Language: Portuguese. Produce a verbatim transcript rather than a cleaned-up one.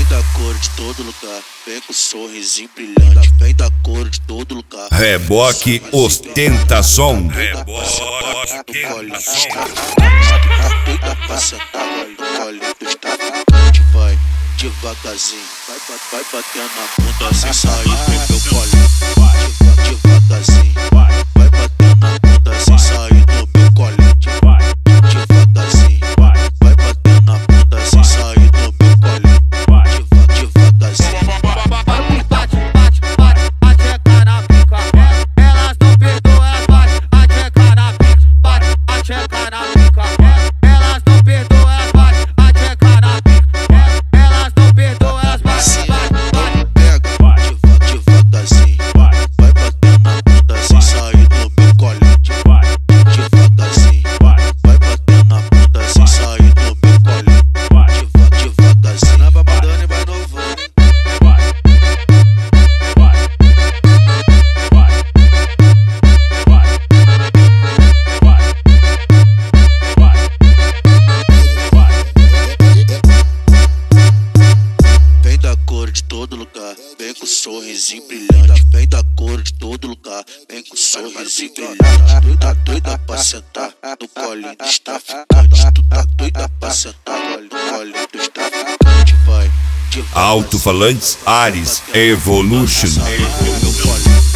da cor de todo lugar, vem com sorrisinho brilhante. Vem da cor de todo lugar. Reboque ostenta som. Reboque ostenta som. Doida pra sentar no colo dos traficantes. Vai devagarzinho, vai, vai, vai batendo na bunda sem sair do meu colo. Devagarzinho, vai batendo na bunda sem sair do meu colo. Devagarzinho, vai batendo na bunda sem sair do meu colo. Devagarzinho. Bate, bate, bate, a tcheca na pica. Elas não perdoam, elas bate, a tcheca na pica. Bate, a tcheca na pica. Elas não perdoam, elas bate, a tcheca na pica. Elas não perdoam, elas bate, bate, bate. Pega, devagarzinho, vai batendo na bunda sem sair do meu colo. Devagarzinho, vai batendo na bunda sem sair do meu colo. Devagarzinho, vai babando e vai novando. Vem da cor de todo lugar, vem com sorrisinho brilhante. Vem da cor de todo lugar, vem com sorrisinho brilhante. Tu tá doida pra sentar no colinho dos traficantes. Tu tá doida pra sentar no colinho dos traficantes. Vai, devagarzinho. Alto-falantes Ares Evolution. Sai do meu colo.